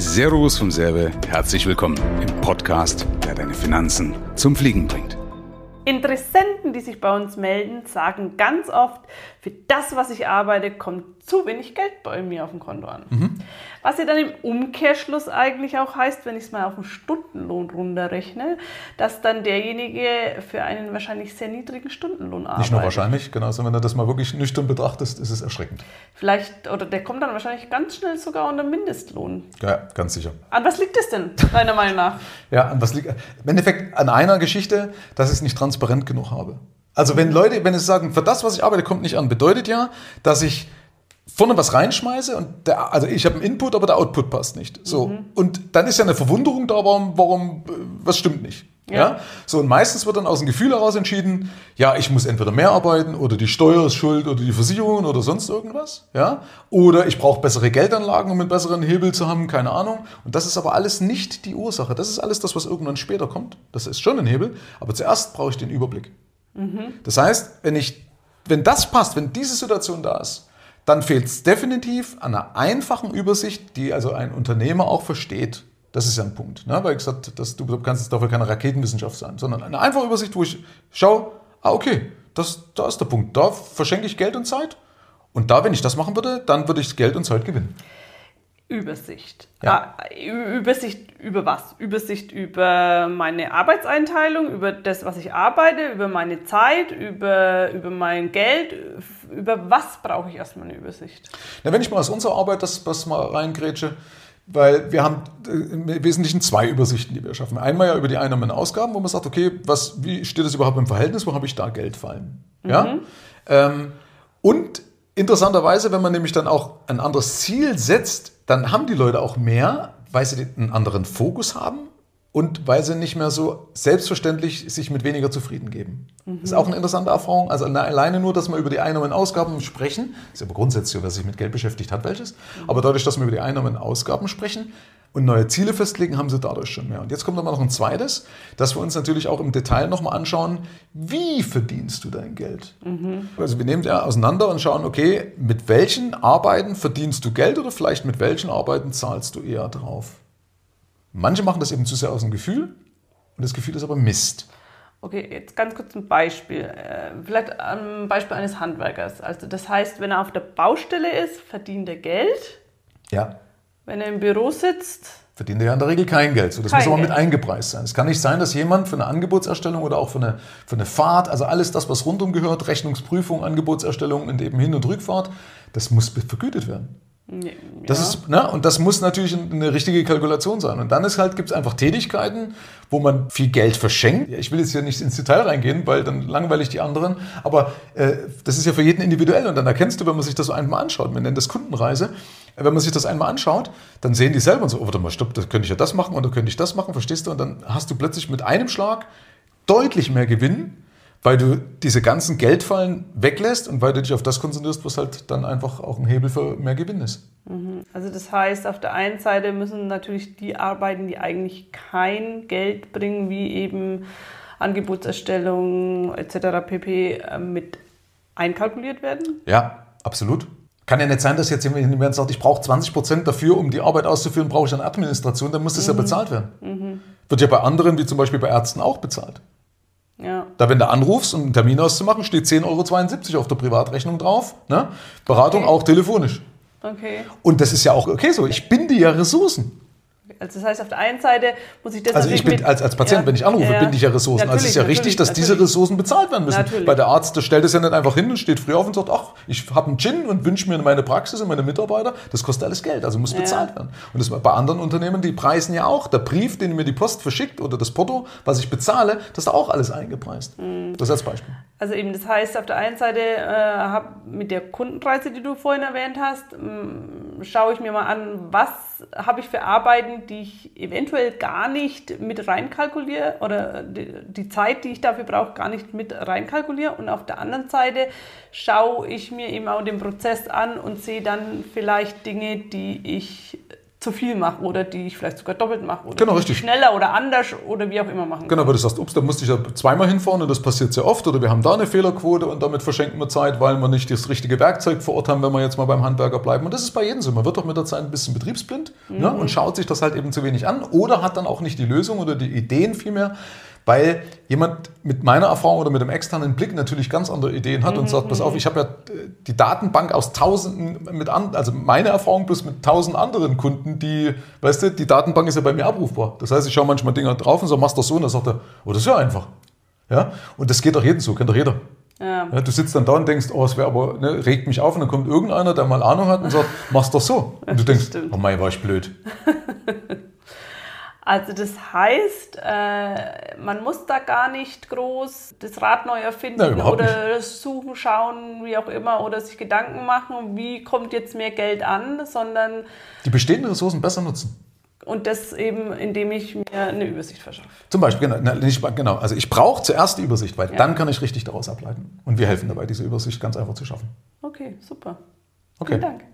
Servus vom Serve, herzlich willkommen im Podcast, der deine Finanzen zum Fliegen bringt. Interessenten, die sich bei uns melden, sagen ganz oft, für das, was ich arbeite, kommt zu wenig Geld bei mir auf dem Konto an. Was ja dann im Umkehrschluss eigentlich auch heißt, wenn ich es mal auf den Stundenlohn runterrechne, dass dann derjenige für einen wahrscheinlich sehr niedrigen Stundenlohn arbeitet. Nicht nur wahrscheinlich, genauso wenn du das mal wirklich nüchtern betrachtest, ist es erschreckend. Vielleicht, oder der kommt dann wahrscheinlich ganz schnell sogar unter Mindestlohn. Ja, ganz sicher. An was liegt es denn, deiner Meinung nach? Ja, an was liegt? Im Endeffekt an einer Geschichte, dass ich es nicht transparent genug habe. Also wenn Leute, wenn sie sagen, für das, was ich arbeite, kommt nicht an, bedeutet ja, dass ich vorne was reinschmeiße und also ich habe einen Input, aber der Output passt nicht. So. Und dann ist ja eine Verwunderung da, warum was stimmt nicht. Ja. So, und meistens wird dann aus dem Gefühl heraus entschieden, ja, ich muss entweder mehr arbeiten oder die Steuer ist schuld oder die Versicherungen oder sonst irgendwas. Ja. Oder ich brauche bessere Geldanlagen, um einen besseren Hebel zu haben, keine Ahnung. Und das ist aber alles nicht die Ursache. Das ist alles das, was irgendwann später kommt. Das ist schon ein Hebel, aber zuerst brauche ich den Überblick. Das heißt, wenn das passt, wenn diese Situation da ist, dann fehlt es definitiv an einer einfachen Übersicht, die also ein Unternehmer auch versteht. Das ist ja ein Punkt, ne? Weil ich gesagt habe, du kannst jetzt dafür keine Raketenwissenschaft sein, sondern eine einfache Übersicht, wo ich schaue, okay, da ist der Punkt, da verschenke ich Geld und Zeit und da, wenn ich das machen würde, dann würde ich Geld und Zeit gewinnen. Übersicht. Ja. Übersicht über was? Übersicht über meine Arbeitseinteilung, über das, was ich arbeite, über meine Zeit, über mein Geld. Über was brauche ich erstmal eine Übersicht? Na, wenn ich mal aus unserer Arbeit das mal reingrätsche, weil wir haben im Wesentlichen zwei Übersichten, die wir schaffen. Einmal ja über die Einnahmen und Ausgaben, wo man sagt, okay, wie steht das überhaupt im Verhältnis, wo habe ich da Geld fallen? Ja? Und interessanterweise, wenn man nämlich dann auch ein anderes Ziel setzt, dann haben die Leute auch mehr, weil sie einen anderen Fokus haben und weil sie nicht mehr so selbstverständlich sich mit weniger zufrieden geben. Das ist auch eine interessante Erfahrung. Also alleine nur, dass wir über die Einnahmen und Ausgaben sprechen, ist aber grundsätzlich so, wer sich mit Geld beschäftigt hat, welches. Aber dadurch, dass wir über die Einnahmen und Ausgaben sprechen und neue Ziele festlegen, haben sie dadurch schon mehr. Und jetzt kommt aber noch ein zweites, dass wir uns natürlich auch im Detail nochmal anschauen, wie verdienst du dein Geld? Also wir nehmen ja auseinander und schauen, okay, mit welchen Arbeiten verdienst du Geld oder vielleicht mit welchen Arbeiten zahlst du eher drauf? Manche machen das eben zu sehr aus dem Gefühl und das Gefühl ist aber Mist. Okay, jetzt ganz kurz ein Beispiel. Vielleicht ein Beispiel eines Handwerkers. Also das heißt, wenn er auf der Baustelle ist, verdient er Geld. Ja. Wenn er im Büro sitzt, verdient er ja in der Regel kein Geld. So, das muss aber mit eingepreist sein. Es kann nicht sein, dass jemand für eine Angebotserstellung oder auch für eine Fahrt, also alles das, was rundum gehört, Rechnungsprüfung, Angebotserstellung und eben Hin- und Rückfahrt, das muss vergütet werden. ja. Das ist, ne? Und das muss natürlich eine richtige Kalkulation sein. Und dann gibt es einfach Tätigkeiten, wo man viel Geld verschenkt. Ich will jetzt hier nicht ins Detail reingehen, weil dann langweile ich die anderen. Aber das ist ja für jeden individuell. Und dann erkennst du, wenn man sich das so einmal anschaut, wir nennen das Kundenreise, wenn man sich das einmal anschaut, dann sehen die selber und so, oh, warte mal, stopp, da könnte ich ja das machen und da könnte ich das machen, verstehst du? Und dann hast du plötzlich mit einem Schlag deutlich mehr Gewinn, weil du diese ganzen Geldfallen weglässt und weil du dich auf das konzentrierst, was halt dann einfach auch ein Hebel für mehr Gewinn ist. Also das heißt, auf der einen Seite müssen natürlich die arbeiten, die eigentlich kein Geld bringen, wie eben Angebotserstellung etc. pp. Mit einkalkuliert werden? Ja, absolut. Kann ja nicht sein, dass jetzt jemand sagt, ich brauche 20% dafür, um die Arbeit auszuführen, brauche ich eine Administration, dann muss das ja bezahlt werden. Wird ja bei anderen, wie zum Beispiel bei Ärzten, auch bezahlt. Ja. Da, wenn du anrufst, um einen Termin auszumachen, steht 10,72 € auf der Privatrechnung drauf. Ne? Beratung auch telefonisch. Okay. Und das ist ja auch okay so. Ich binde ja Ressourcen. Also das heißt, auf der einen Seite muss ich das Also ich bin als Patient, wenn ich anrufe, binde ich ja Ressourcen. Also es ist ja richtig, dass diese Ressourcen bezahlt werden müssen. Natürlich. Weil der Arzt, der stellt es ja nicht einfach hin und steht früh auf und sagt, ach, ich habe einen Gin und wünsche mir meine Praxis und meine Mitarbeiter. Das kostet alles Geld, also muss bezahlt werden. Und das bei anderen Unternehmen, die preisen ja auch. Der Brief, den mir die Post verschickt oder das Porto, was ich bezahle, das ist auch alles eingepreist. Das als Beispiel. Also eben, das heißt, auf der einen Seite mit der Kundenreise, die du vorhin erwähnt hast, schaue ich mir mal an, was habe ich für Arbeiten, die ich eventuell gar nicht mit reinkalkuliere oder die Zeit, die ich dafür brauche, gar nicht mit reinkalkuliere. Und auf der anderen Seite schaue ich mir eben auch den Prozess an und sehe dann vielleicht Dinge, die ich zu viel mache oder die ich vielleicht sogar doppelt mache oder Genau, die richtig. ich schneller oder anders oder wie auch immer machen Genau, weil du sagst, ups, da musste ich ja zweimal hinfahren und das passiert sehr oft oder wir haben da eine Fehlerquote und damit verschenken wir Zeit, weil wir nicht das richtige Werkzeug vor Ort haben, wenn wir jetzt mal beim Handwerker bleiben. Und das ist bei jedem so. Man wird doch mit der Zeit ein bisschen betriebsblind, ne, und schaut sich das halt eben zu wenig an oder hat dann auch nicht die Lösung oder die Ideen vielmehr, weil jemand mit meiner Erfahrung oder mit dem externen Blick natürlich ganz andere Ideen hat und sagt, pass auf, ich habe ja die Datenbank aus Tausenden also meine Erfahrung plus mit 1000 anderen Kunden, die, weißt du, die Datenbank ist ja bei mir abrufbar. Das heißt, ich schaue manchmal Dinge drauf und sage, machst du das so? Und dann sagt er, oh, das ist ja einfach. Ja? Und das geht doch jedem so, kennt doch jeder. Ja. Ja, du sitzt dann da und denkst, oh, es wäre aber, ne, regt mich auf und dann kommt irgendeiner, der mal Ahnung hat und sagt, mach's doch so. Und du denkst, Stimmt. oh mein, war ich blöd. Also das heißt, man muss da gar nicht groß das Rad neu erfinden Nein, überhaupt oder suchen, schauen, wie auch immer, oder sich Gedanken machen, wie kommt jetzt mehr Geld an, sondern Die bestehenden Ressourcen besser nutzen. und das eben, indem ich mir eine Übersicht verschaffe. Zum Beispiel, genau. Also ich brauche zuerst die Übersicht, weil dann kann ich richtig daraus ableiten. Und wir helfen dabei, diese Übersicht ganz einfach zu schaffen. Okay, super. Okay. Vielen Dank.